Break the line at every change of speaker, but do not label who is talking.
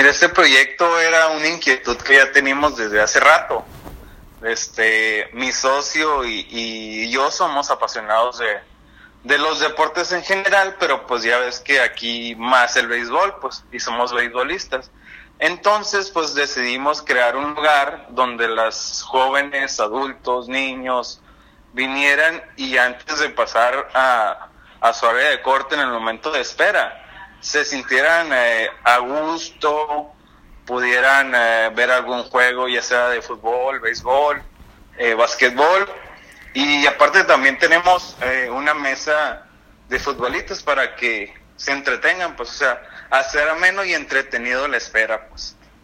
Mira, este proyecto era una inquietud que ya teníamos desde hace rato. Mi socio y yo somos apasionados de los deportes en general, pero pues ya ves que aquí más el béisbol, pues, y somos beisbolistas. Entonces, pues decidimos crear un lugar donde las jóvenes, adultos, niños vinieran y antes de pasar a su área de corte en el momento de espera, se sintieran a gusto, pudieran ver algún juego, ya sea de fútbol, béisbol, básquetbol, y aparte también tenemos una mesa de futbolistas para que se entretengan, pues, o sea, hacer ameno y entretenido la espera, pues.